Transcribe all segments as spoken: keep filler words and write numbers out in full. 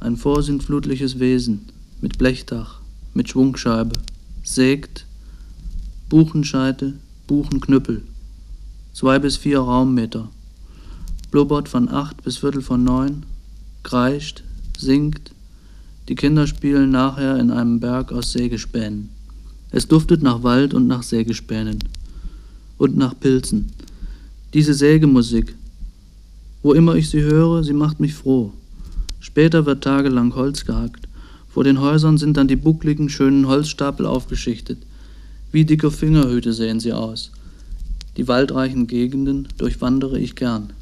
ein vorsintflutliches Wesen, mit Blechdach, mit Schwungscheibe, sägt, Buchenscheite, Buchenknüppel, zwei bis vier Raummeter, blubbert von acht bis viertel von neun, kreischt, singt, die Kinder spielen nachher in einem Berg aus Sägespänen. Es duftet nach Wald und nach Sägespänen und nach Pilzen. Diese Sägemusik, wo immer ich sie höre, sie macht mich froh. Später wird tagelang Holz gehackt. Vor den Häusern sind dann die buckligen, schönen Holzstapel aufgeschichtet. Wie dicke Fingerhüte sehen sie aus. Die waldreichen Gegenden durchwandere ich gern.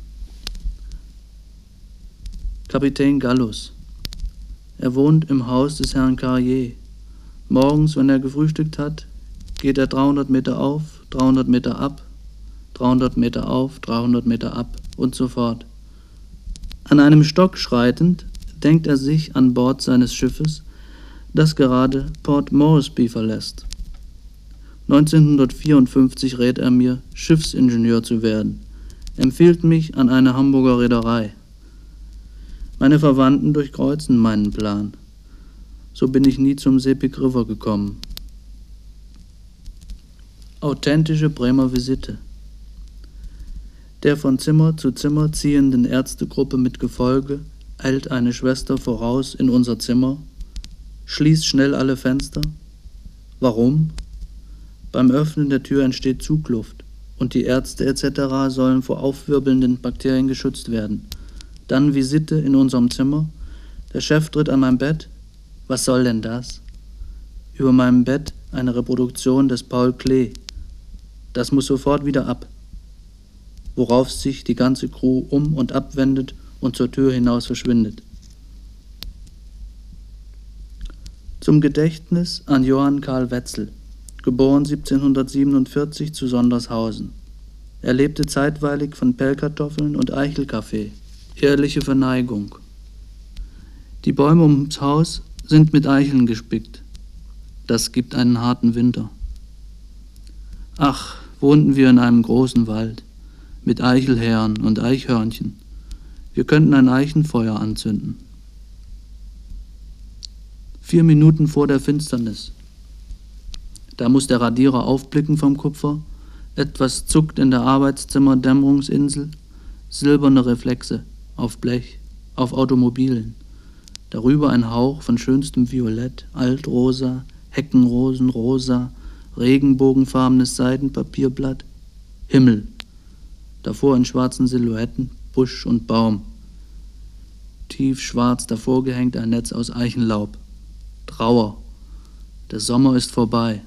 Kapitän Gallus. Er wohnt im Haus des Herrn Carrier. Morgens, wenn er gefrühstückt hat, geht er dreihundert Meter auf, dreihundert Meter ab, dreihundert Meter auf, dreihundert Meter ab und so fort. An einem Stock schreitend denkt er sich an Bord seines Schiffes, das gerade Port Moresby verlässt. neunzehnhundertvierundfünfzig rät er mir, Schiffsingenieur zu werden, empfiehlt mich an eine Hamburger Reederei. Meine Verwandten durchkreuzen meinen Plan. So bin ich nie zum Sepik River gekommen. Authentische Bremer Visite. Der von Zimmer zu Zimmer ziehenden Ärztegruppe mit Gefolge eilt eine Schwester voraus in unser Zimmer, schließt schnell alle Fenster. Warum? Beim Öffnen der Tür entsteht Zugluft und die Ärzte et cetera sollen vor aufwirbelnden Bakterien geschützt werden. Dann Visite in unserem Zimmer. Der Chef tritt an mein Bett. Was soll denn das? Über meinem Bett eine Reproduktion des Paul Klee. Das muss sofort wieder ab. Worauf sich die ganze Crew um- und abwendet und zur Tür hinaus verschwindet. Zum Gedächtnis an Johann Karl Wetzel, geboren siebzehnhundertsiebenundvierzig zu Sondershausen. Er lebte zeitweilig von Pellkartoffeln und Eichelkaffee. Ehrliche Verneigung. Die Bäume ums Haus sind mit Eicheln gespickt. Das gibt einen harten Winter. Ach, wohnten wir in einem großen Wald, mit Eichelhähern und Eichhörnchen. Wir könnten ein Eichenfeuer anzünden. Vier Minuten vor der Finsternis. Da muss der Radierer aufblicken vom Kupfer. Etwas zuckt in der Arbeitszimmer-Dämmerungsinsel. Silberne Reflexe auf Blech, auf Automobilen. Darüber ein Hauch von schönstem Violett, Altrosa, Heckenrosenrosa, regenbogenfarbenes Seidenpapierblatt, Himmel. Davor in schwarzen Silhouetten, Busch und Baum. Tief schwarz davor gehängt ein Netz aus Eichenlaub. Trauer. Der Sommer ist vorbei.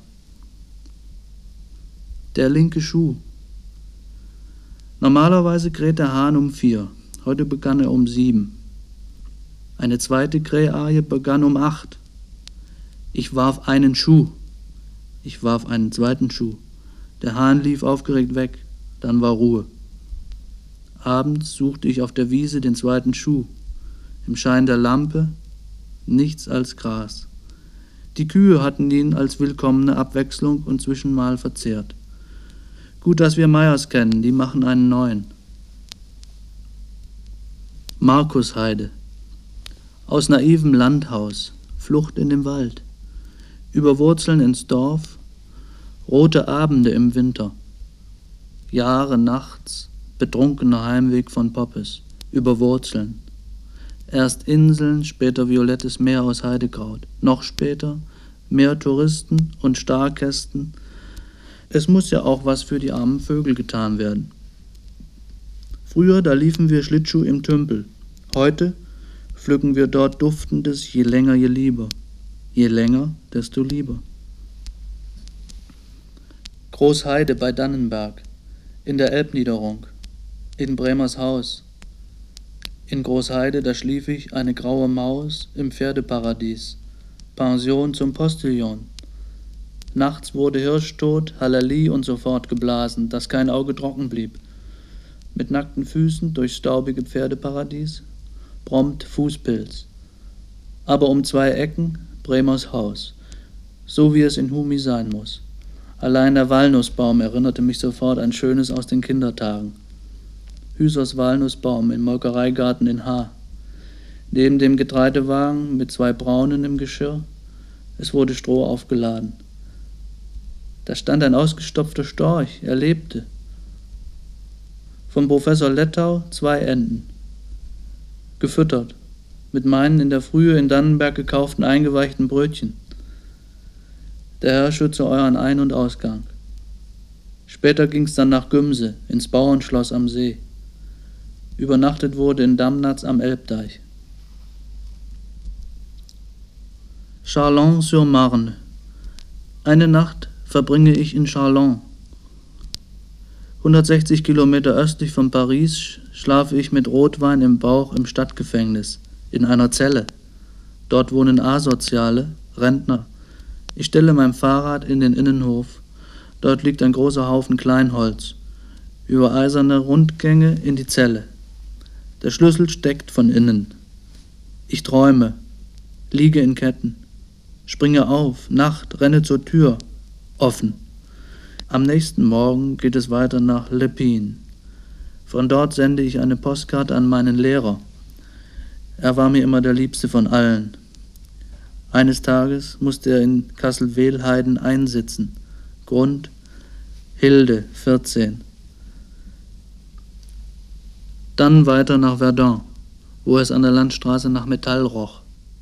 Der linke Schuh. Normalerweise kräht der Hahn um vier. Heute begann er um sieben. Eine zweite Kräharie begann um acht. Ich warf einen Schuh. Ich warf einen zweiten Schuh. Der Hahn lief aufgeregt weg. Dann war Ruhe. Abends suchte ich auf der Wiese den zweiten Schuh. Im Schein der Lampe nichts als Gras. Die Kühe hatten ihn als willkommene Abwechslung und Zwischenmahl verzehrt. Gut, dass wir Meyers kennen, die machen einen neuen. Markusheide. Aus naivem Landhaus, Flucht in den Wald. Über Wurzeln ins Dorf, rote Abende im Winter. Jahre nachts, betrunkener Heimweg von Poppes, über Wurzeln. Erst Inseln, später violettes Meer aus Heidekraut. Noch später mehr Touristen und Starkästen. Es muss ja auch was für die armen Vögel getan werden. Früher, da liefen wir Schlittschuh im Tümpel. Heute pflücken wir dort duftendes, je länger, je lieber. Je länger, desto lieber. Großheide bei Dannenberg, in der Elbniederung, in Bremers Haus. In Großheide, da schlief ich, eine graue Maus, im Pferdeparadies. Pension zum Postillon. Nachts wurde Hirschtot, Halali und so fort geblasen, dass kein Auge trocken blieb. Mit nackten Füßen durchs staubige Pferdeparadies, prompt Fußpilz. Aber um zwei Ecken Bremers Haus, so wie es in Humi sein muss. Allein der Walnussbaum erinnerte mich sofort an Schönes aus den Kindertagen. Hüsers Walnussbaum im Molkereigarten in H. Neben dem Getreidewagen mit zwei Braunen im Geschirr. Es wurde Stroh aufgeladen. Da stand ein ausgestopfter Storch, er lebte. Vom Professor Lettau zwei Enten. Gefüttert, mit meinen in der Frühe in Dannenberg gekauften eingeweichten Brötchen. Der Herr schütze euren Ein- und Ausgang. Später ging's dann nach Gümse, ins Bauernschloss am See. Übernachtet wurde in Damnatz am Elbdeich. Châlons-sur-Marne. Eine Nacht verbringe ich in Châlons. hundertsechzig Kilometer östlich von Paris schlafe ich mit Rotwein im Bauch im Stadtgefängnis, in einer Zelle. Dort wohnen Asoziale, Rentner. Ich stelle mein Fahrrad in den Innenhof. Dort liegt ein großer Haufen Kleinholz. Über eiserne Rundgänge in die Zelle. Der Schlüssel steckt von innen. Ich träume, liege in Ketten, springe auf, Nacht, renne zur Tür, offen. Am nächsten Morgen geht es weiter nach Lepin. Von dort sende ich eine Postkarte an meinen Lehrer. Er war mir immer der Liebste von allen. Eines Tages musste er in Kassel-Wehlheiden einsitzen. Grund: Hilde, vierzehn. Dann weiter nach Verdun, wo es an der Landstraße nach Metall roch.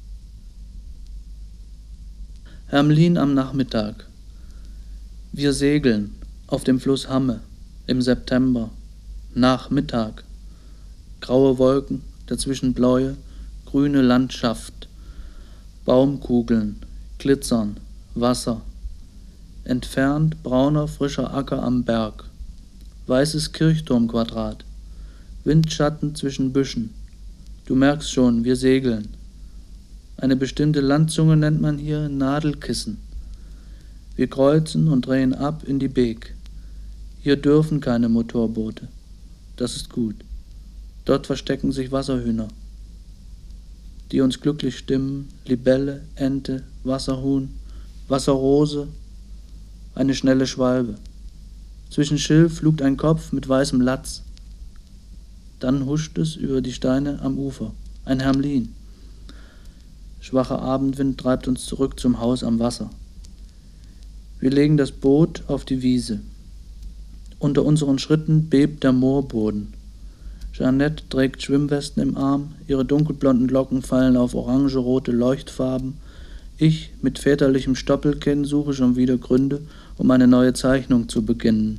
Hermlin am Nachmittag. Wir segeln auf dem Fluss Hamme im September, nach Mittag. Graue Wolken, dazwischen blaue, grüne Landschaft, Baumkugeln, Glitzern, Wasser. Entfernt brauner, frischer Acker am Berg, weißes Kirchturmquadrat, Windschatten zwischen Büschen. Du merkst schon, wir segeln. Eine bestimmte Landzunge nennt man hier Nadelkissen. Wir kreuzen und drehen ab in die Beek. Hier dürfen keine Motorboote. Das ist gut. Dort verstecken sich Wasserhühner, die uns glücklich stimmen, Libelle, Ente, Wasserhuhn, Wasserrose, eine schnelle Schwalbe. Zwischen Schilf lugt ein Kopf mit weißem Latz. Dann huscht es über die Steine am Ufer. Ein Hermlin. Schwacher Abendwind treibt uns zurück zum Haus am Wasser. Wir legen das Boot auf die Wiese. Unter unseren Schritten bebt der Moorboden. Jeannette trägt Schwimmwesten im Arm, ihre dunkelblonden Locken fallen auf orangerote Leuchtfarben. Ich mit väterlichem Stoppelkinn suche schon wieder Gründe, um eine neue Zeichnung zu beginnen.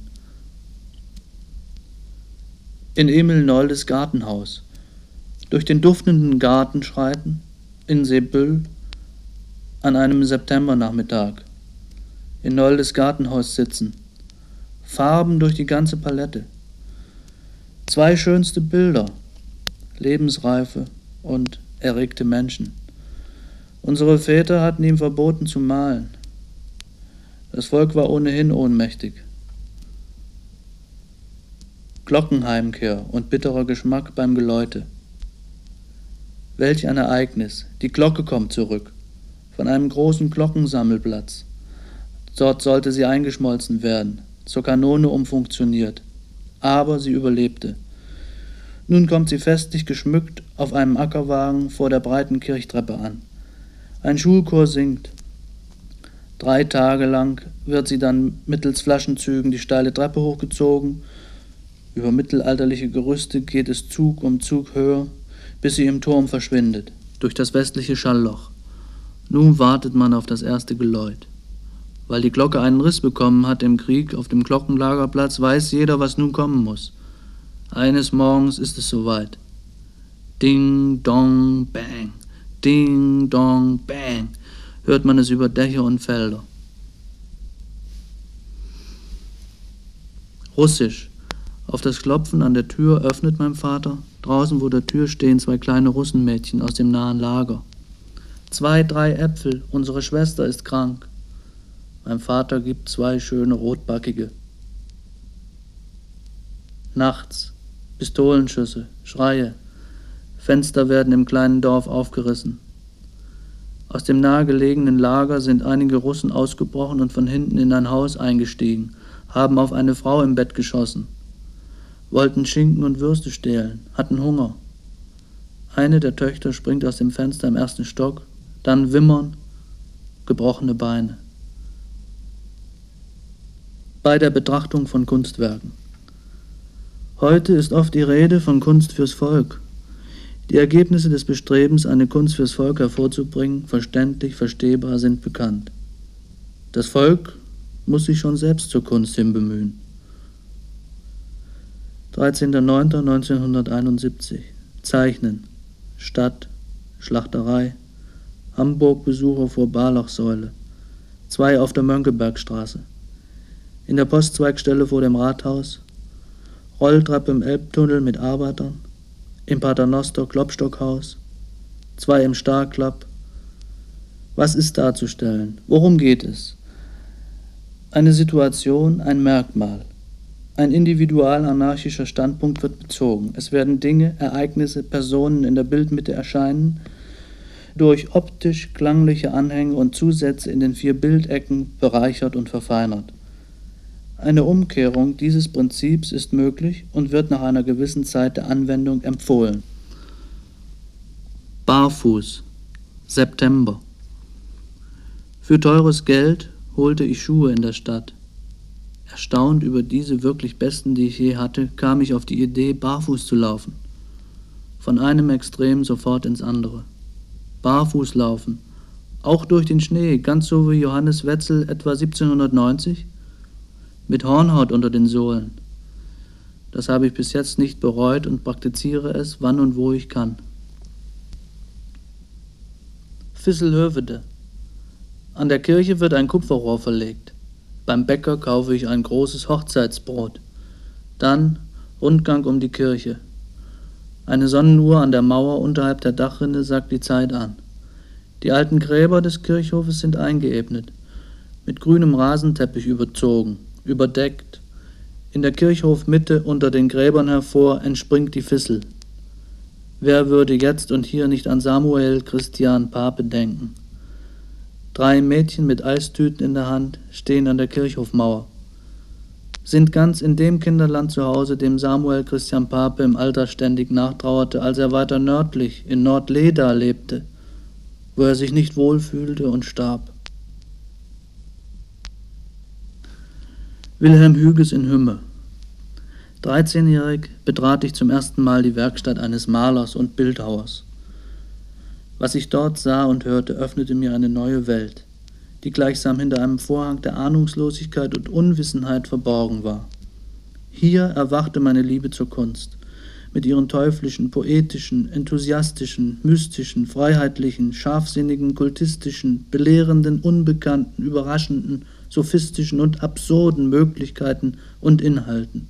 In Emil Noldes Gartenhaus. Durch den duftenden Garten schreiten, in Seebyll, an einem Septembernachmittag. In Noldes Gartenhaus sitzen. Farben durch die ganze Palette. Zwei schönste Bilder, lebensreife und erregte Menschen. Unsere Väter hatten ihm verboten zu malen. Das Volk war ohnehin ohnmächtig. Glockenheimkehr und bitterer Geschmack beim Geläute. Welch ein Ereignis, die Glocke kommt zurück, von einem großen Glockensammelplatz. Dort sollte sie eingeschmolzen werden, zur Kanone umfunktioniert. Aber sie überlebte. Nun kommt sie festlich geschmückt auf einem Ackerwagen vor der breiten Kirchtreppe an. Ein Schulchor singt. Drei Tage lang wird sie dann mittels Flaschenzügen die steile Treppe hochgezogen. Über mittelalterliche Gerüste geht es Zug um Zug höher, bis sie im Turm verschwindet, durch das westliche Schallloch. Nun wartet man auf das erste Geläut. Weil die Glocke einen Riss bekommen hat im Krieg auf dem Glockenlagerplatz, weiß jeder, was nun kommen muss. Eines Morgens ist es soweit. Ding, dong, bang, ding, dong, bang, hört man es über Dächer und Felder. Russisch. Auf das Klopfen an der Tür öffnet mein Vater. Draußen vor der Tür stehen zwei kleine Russenmädchen aus dem nahen Lager. Zwei, drei Äpfel, unsere Schwester ist krank. Mein Vater gibt zwei schöne rotbackige. Nachts, Pistolenschüsse, Schreie. Fenster werden im kleinen Dorf aufgerissen. Aus dem nahegelegenen Lager sind einige Russen ausgebrochen und von hinten in ein Haus eingestiegen, haben auf eine Frau im Bett geschossen, wollten Schinken und Würste stehlen, hatten Hunger. Eine der Töchter springt aus dem Fenster im ersten Stock, dann Wimmern, gebrochene Beine. Bei der Betrachtung von Kunstwerken. Heute ist oft die Rede von Kunst fürs Volk. Die Ergebnisse des Bestrebens, eine Kunst fürs Volk hervorzubringen, verständlich, verstehbar, sind bekannt. Das Volk muss sich schon selbst zur Kunst hin bemühen. dreizehnter neunter neunzehnhunderteinundsiebzig. Zeichnen. Stadt. Schlachterei. Hamburg-Besucher vor Barlachsäule. Zwei auf der Mönckebergstraße. In der Postzweigstelle vor dem Rathaus. Rolltreppe im Elbtunnel mit Arbeitern. Im Paternoster Klopstockhaus. Zwei im Starklapp. Was ist darzustellen? Worum geht es? Eine Situation, ein Merkmal. Ein individual-anarchischer Standpunkt wird bezogen. Es werden Dinge, Ereignisse, Personen in der Bildmitte erscheinen, durch optisch-klangliche Anhänge und Zusätze in den vier Bildecken bereichert und verfeinert. Eine Umkehrung dieses Prinzips ist möglich und wird nach einer gewissen Zeit der Anwendung empfohlen. Barfuß. September. Für teures Geld holte ich Schuhe in der Stadt. Erstaunt über diese wirklich besten, die ich je hatte, kam ich auf die Idee, barfuß zu laufen. Von einem Extrem sofort ins andere. Barfuß laufen, auch durch den Schnee, ganz so wie Johannes Wetzel etwa siebzehnhundertneunzig, mit Hornhaut unter den Sohlen. Das habe ich bis jetzt nicht bereut und praktiziere es, wann und wo ich kann. Visselhövede. An der Kirche wird ein Kupferrohr verlegt. Beim Bäcker kaufe ich ein großes Hochzeitsbrot. Dann Rundgang um die Kirche. Eine Sonnenuhr an der Mauer unterhalb der Dachrinne sagt die Zeit an. Die alten Gräber des Kirchhofes sind eingeebnet, mit grünem Rasenteppich überzogen, überdeckt. In der Kirchhofmitte unter den Gräbern hervor entspringt die Vissel. Wer würde jetzt und hier nicht an Samuel Christian Pape denken? Drei Mädchen mit Eistüten in der Hand stehen an der Kirchhofmauer, sind ganz in dem Kinderland zu Hause, dem Samuel Christian Pape im Alter ständig nachtrauerte, als er weiter nördlich in Nordleda lebte, wo er sich nicht wohlfühlte und starb. Wilhelm Hüges in Hümme. dreizehnjährig betrat ich zum ersten Mal die Werkstatt eines Malers und Bildhauers. Was ich dort sah und hörte, öffnete mir eine neue Welt, die gleichsam hinter einem Vorhang der Ahnungslosigkeit und Unwissenheit verborgen war. Hier erwachte meine Liebe zur Kunst, mit ihren teuflischen, poetischen, enthusiastischen, mystischen, freiheitlichen, scharfsinnigen, kultistischen, belehrenden, unbekannten, überraschenden, sophistischen und absurden Möglichkeiten und Inhalten.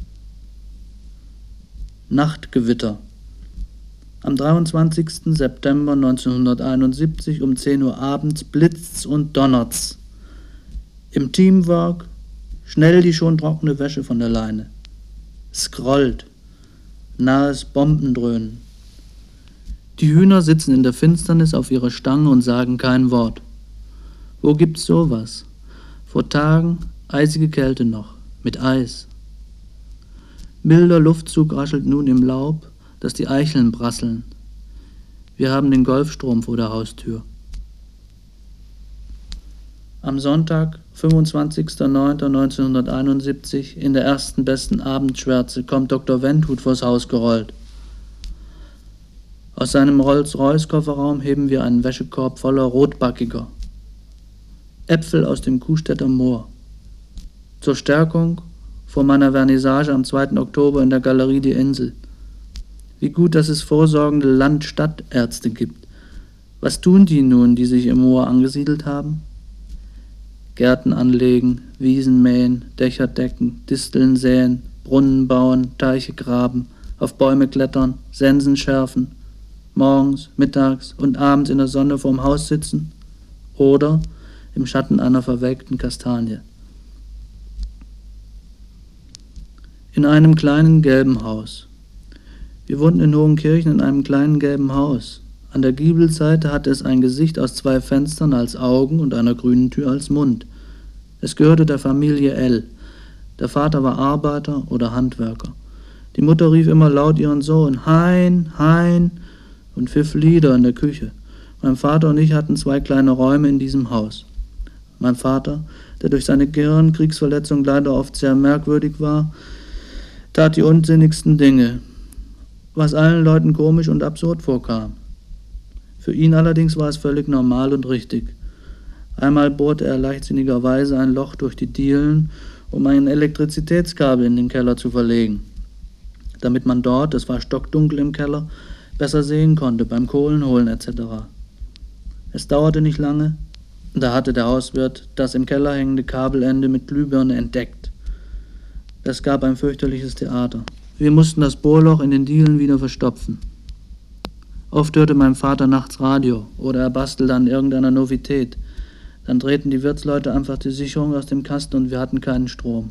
Nachtgewitter. Am dreiundzwanzigsten September neunzehnhunderteinundsiebzig um zehn Uhr abends blitzt's und donnert's. Im Teamwork schnell die schon trockene Wäsche von der Leine. Scrollt. Nahes Bombendröhnen. Die Hühner sitzen in der Finsternis auf ihrer Stange und sagen kein Wort. Wo gibt's sowas? Vor Tagen eisige Kälte noch, mit Eis. Milder Luftzug raschelt nun im Laub, dass die Eicheln prasseln. Wir haben den Golfstrom vor der Haustür. Am Sonntag, fünfundzwanzigster neunter neunzehnhunderteinundsiebzig, in der ersten besten Abendschwärze, kommt Doktor Wendhut vors Haus gerollt. Aus seinem Rolls-Royce-Kofferraum heben wir einen Wäschekorb voller Rotbackiger. Äpfel aus dem Kuhstädter Moor. Zur Stärkung vor meiner Vernissage am zweiten Oktober in der Galerie Die Insel. Wie gut, dass es vorsorgende Land-Stadt-Ärzte gibt. Was tun die nun, die sich im Moor angesiedelt haben? Gärten anlegen, Wiesen mähen, Dächer decken, Disteln säen, Brunnen bauen, Teiche graben, auf Bäume klettern, Sensen schärfen, morgens, mittags und abends in der Sonne vorm Haus sitzen oder im Schatten einer verwelkten Kastanie. In einem kleinen gelben Haus. Wir wohnten in Hohenkirchen in einem kleinen gelben Haus. An der Giebelseite hatte es ein Gesicht aus zwei Fenstern als Augen und einer grünen Tür als Mund. Es gehörte der Familie L. Der Vater war Arbeiter oder Handwerker. Die Mutter rief immer laut ihren Sohn, Hein, Hein, und pfiff Lieder in der Küche. Mein Vater und ich hatten zwei kleine Räume in diesem Haus. Mein Vater, der durch seine Gehirnkriegsverletzung leider oft sehr merkwürdig war, tat die unsinnigsten Dinge, was allen Leuten komisch und absurd vorkam. Für ihn allerdings war es völlig normal und richtig. Einmal bohrte er leichtsinnigerweise ein Loch durch die Dielen, um ein Elektrizitätskabel in den Keller zu verlegen, damit man dort, es war stockdunkel im Keller, besser sehen konnte beim Kohlenholen et cetera. Es dauerte nicht lange, da hatte der Hauswirt das im Keller hängende Kabelende mit Glühbirne entdeckt. Es gab ein fürchterliches Theater. Wir mussten das Bohrloch in den Dielen wieder verstopfen. Oft hörte mein Vater nachts Radio oder er bastelte an irgendeiner Novität. Dann drehten die Wirtsleute einfach die Sicherung aus dem Kasten und wir hatten keinen Strom.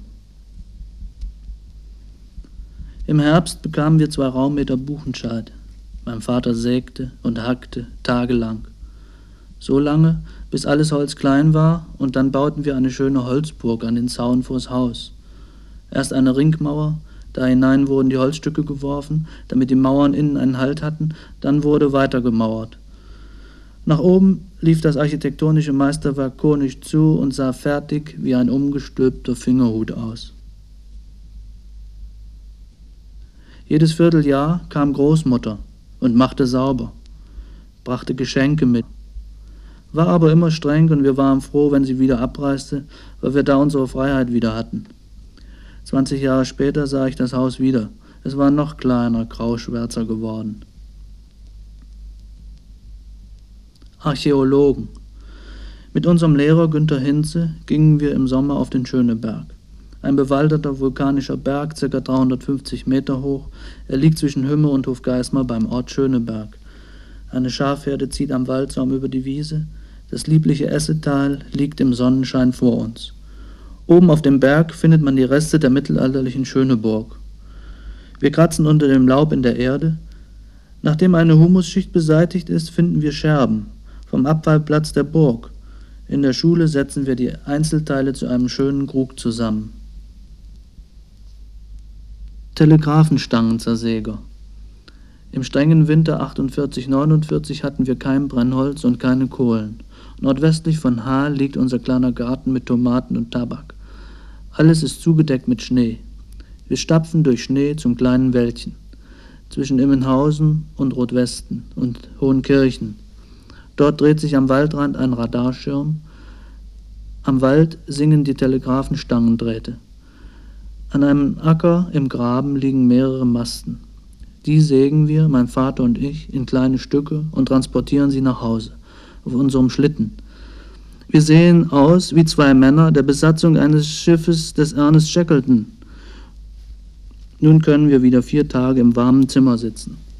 Im Herbst bekamen wir zwei Raummeter Buchenscheid. Mein Vater sägte und hackte tagelang. So lange, bis alles Holz klein war, und dann bauten wir eine schöne Holzburg an den Zaun vors Haus. Erst eine Ringmauer, da hinein wurden die Holzstücke geworfen, damit die Mauern innen einen Halt hatten, dann wurde weiter gemauert. Nach oben lief das architektonische Meisterwerk konisch zu und sah fertig wie ein umgestülpter Fingerhut aus. Jedes Vierteljahr kam Großmutter und machte sauber, brachte Geschenke mit, war aber immer streng und wir waren froh, wenn sie wieder abreiste, weil wir da unsere Freiheit wieder hatten. Zwanzig Jahre später sah ich das Haus wieder. Es war noch kleiner, grauschwärzer geworden. Archäologen. Mit unserem Lehrer Günther Hinze gingen wir im Sommer auf den Schöneberg. Ein bewaldeter vulkanischer Berg, ca. dreihundertfünfzig Meter hoch. Er liegt zwischen Hümme und Hofgeismar beim Ort Schöneberg. Eine Schafherde zieht am Waldsaum über die Wiese. Das liebliche Essetal liegt im Sonnenschein vor uns. Oben auf dem Berg findet man die Reste der mittelalterlichen Schöneburg. Wir kratzen unter dem Laub in der Erde. Nachdem eine Humusschicht beseitigt ist, finden wir Scherben vom Abfallplatz der Burg. In der Schule setzen wir die Einzelteile zu einem schönen Krug zusammen. Telegraphenstangenzersäger. Im strengen Winter achtundvierzig neunundvierzig hatten wir kein Brennholz und keine Kohlen. Nordwestlich von Haar liegt unser kleiner Garten mit Tomaten und Tabak. Alles ist zugedeckt mit Schnee. Wir stapfen durch Schnee zum kleinen Wäldchen zwischen Immenhausen und Rotwesten und Hohenkirchen. Dort dreht sich am Waldrand ein Radarschirm. Am Wald singen die Telegraphenstangendrähte. An einem Acker im Graben liegen mehrere Masten. Die sägen wir, mein Vater und ich, in kleine Stücke und transportieren sie nach Hause, auf unserem Schlitten. Wir sehen aus wie zwei Männer der Besatzung eines Schiffes des Ernest Shackleton. Nun können wir wieder vier Tage im warmen Zimmer sitzen.